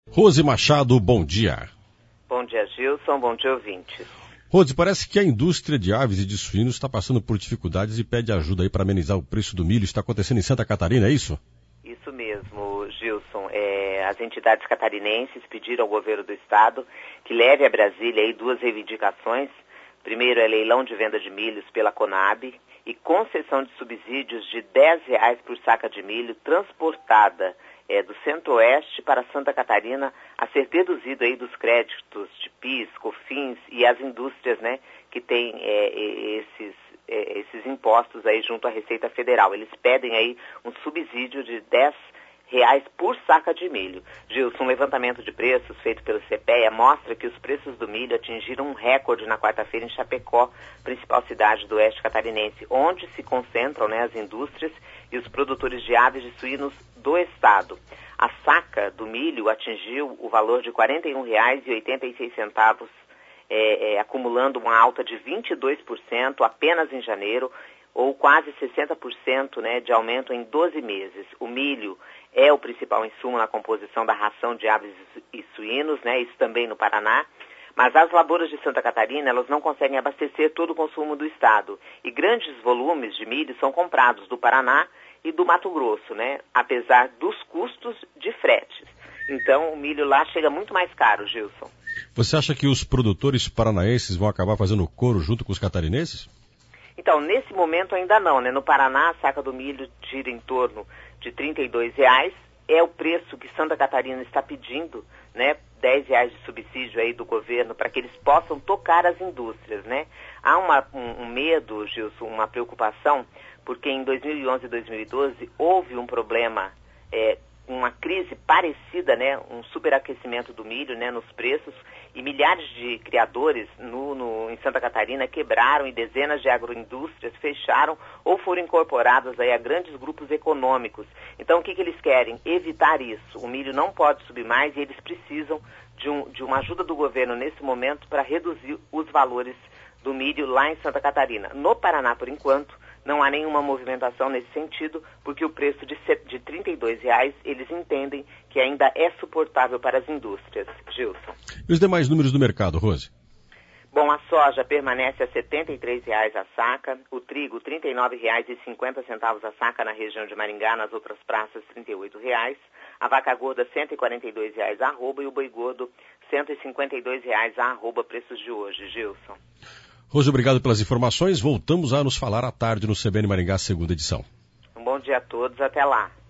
Rose Machado, bom dia. Bom dia, Gilson. Bom dia, ouvintes. Rose, parece que a indústria de aves e de suínos está passando por dificuldades e pede ajuda aí para amenizar o preço do milho. Está acontecendo em Santa Catarina, é isso? Isso mesmo, Gilson. As entidades catarinenses pediram ao governo do estado que leve a Brasília aí duas reivindicações. Primeiro é leilão de venda de milhos pela Conab e concessão de subsídios de R$10 por saca de milho transportada do Centro-Oeste para Santa Catarina, a ser deduzido aí dos créditos de PIS, COFINS e as indústrias, né, que têm esses impostos aí junto à Receita Federal. Eles pedem aí um subsídio de R$10 por saca de milho. Gilson, um levantamento de preços feito pelo CPEA mostra que os preços do milho atingiram um recorde na quarta-feira em Chapecó, principal cidade do oeste catarinense, onde se concentram, né, as indústrias e os produtores de aves e suínos do estado. A saca do milho atingiu o valor de R$ 41,86, acumulando uma alta de 22% apenas em janeiro, ou quase 60%, né, de aumento em 12 meses. O milho é o principal insumo na composição da ração de aves e suínos, né, isso também no Paraná. Mas as lavouras de Santa Catarina, elas não conseguem abastecer todo o consumo do estado. E grandes volumes de milho são comprados do Paraná e do Mato Grosso, né, apesar dos custos de fretes. Então, o milho lá chega muito mais caro, Gilson. Você acha que os produtores paranaenses vão acabar fazendo coro junto com os catarinenses? Então, nesse momento ainda não, né? No Paraná, a saca do milho gira em torno de R$32, é o preço que Santa Catarina está pedindo, né? R$10 de subsídio aí do governo para que eles possam tocar as indústrias, né? Há um medo, Gilson, uma preocupação, porque em 2011 e 2012 houve um problema, uma crise parecida, né? Um superaquecimento do milho, né? Nos preços, e milhares de criadores em Santa Catarina quebraram e dezenas de agroindústrias fecharam ou foram incorporadas aí a grandes grupos econômicos. Então, o que eles querem? Evitar isso. O milho não pode subir mais e eles precisam de uma ajuda do governo nesse momento para reduzir os valores do milho lá em Santa Catarina. No Paraná, por enquanto, não há nenhuma movimentação nesse sentido, porque o preço de R$32, eles entendem que ainda é suportável para as indústrias. Gilson. E os demais números do mercado, Rose? Bom, a soja permanece a R$73 a saca, o trigo R$ 39,50 a saca na região de Maringá, nas outras praças R$ 38, a vaca gorda R$ 142 a arroba e o boi gordo R$ 152 a arroba, preços de hoje, Gilson. Rose, obrigado pelas informações. Voltamos a nos falar à tarde no CBN Maringá, segunda edição. Um bom dia a todos, até lá.